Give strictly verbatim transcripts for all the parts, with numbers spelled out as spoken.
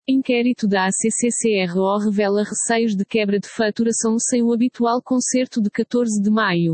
Inquérito da A C C C R O revela receios de quebra de faturação sem o habitual concerto de catorze de maio.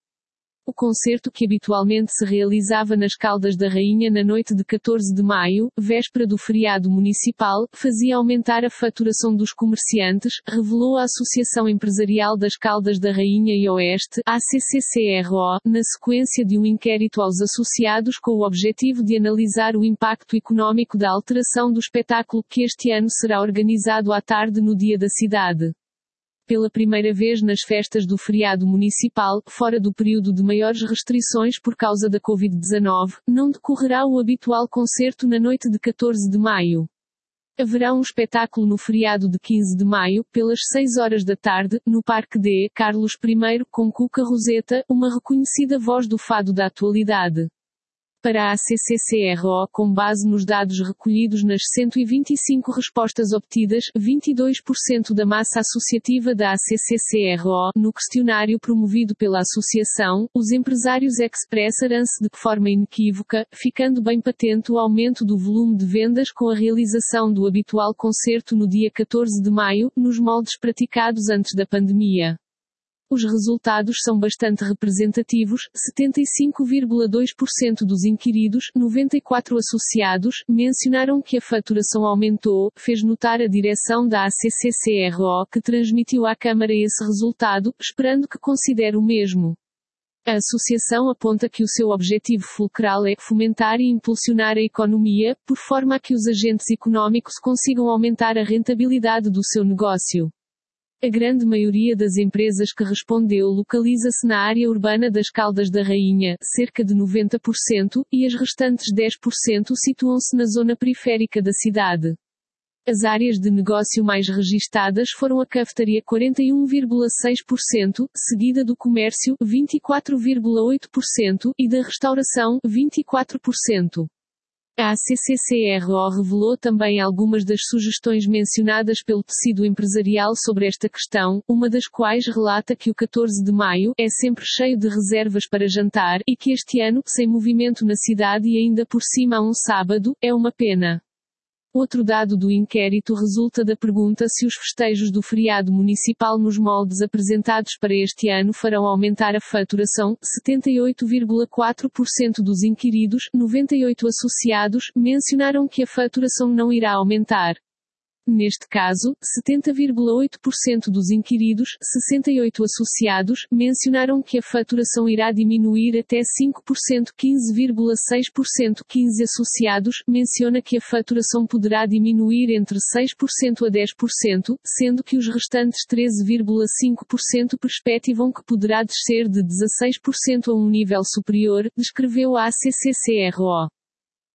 O concerto que habitualmente se realizava nas Caldas da Rainha na noite de catorze de maio, véspera do feriado municipal, fazia aumentar a faturação dos comerciantes, revelou a Associação Empresarial das Caldas da Rainha e Oeste, A C C C R O, na sequência de um inquérito aos associados com o objetivo de analisar o impacto económico da alteração do espetáculo que este ano será organizado à tarde no Dia da Cidade. Pela primeira vez nas festas do feriado municipal, fora do período de maiores restrições por causa da covid dezanove, não decorrerá o habitual concerto na noite de catorze de maio. Haverá um espetáculo no feriado de quinze de maio, pelas seis horas da tarde, no Parque D. Carlos I, com Cuca Roseta, uma reconhecida voz do fado da atualidade. Para a A C C C R O, com base nos dados recolhidos nas cento e vinte e cinco respostas obtidas, vinte e dois por cento da massa associativa da A C C C R O, no questionário promovido pela associação, os empresários expressaram-se de forma inequívoca, ficando bem patente o aumento do volume de vendas com a realização do habitual concerto no dia catorze de maio, nos moldes praticados antes da pandemia. Os resultados são bastante representativos, setenta e cinco vírgula dois por cento dos inquiridos, noventa e quatro associados, mencionaram que a faturação aumentou, fez notar a direção da A C C C R O, que transmitiu à Câmara esse resultado, esperando que considere o mesmo. A associação aponta que o seu objetivo fulcral é fomentar e impulsionar a economia, por forma a que os agentes económicos consigam aumentar a rentabilidade do seu negócio. A grande maioria das empresas que respondeu localiza-se na área urbana das Caldas da Rainha, cerca de noventa por cento, e as restantes dez por cento situam-se na zona periférica da cidade. As áreas de negócio mais registadas foram a cafetaria quarenta e um vírgula seis por cento, seguida do comércio vinte e quatro vírgula oito por cento e da restauração vinte e quatro por cento. A A C C C R O revelou também algumas das sugestões mencionadas pelo tecido empresarial sobre esta questão, uma das quais relata que o catorze de maio é sempre cheio de reservas para jantar, e que este ano, sem movimento na cidade e ainda por cima a um sábado, é uma pena. Outro dado do inquérito resulta da pergunta se os festejos do feriado municipal nos moldes apresentados para este ano farão aumentar a faturação. setenta e oito vírgula quatro por cento dos inquiridos, noventa e oito associados, mencionaram que a faturação não irá aumentar. Neste caso, setenta vírgula oito por cento dos inquiridos, sessenta e oito associados, mencionaram que a faturação irá diminuir até cinco por cento. quinze vírgula seis por cento quinze associados, menciona que a faturação poderá diminuir entre seis por cento a dez por cento, sendo que os restantes treze vírgula cinco por cento perspectivam que poderá descer de dezasseis por cento a um nível superior, descreveu a A C C C R O.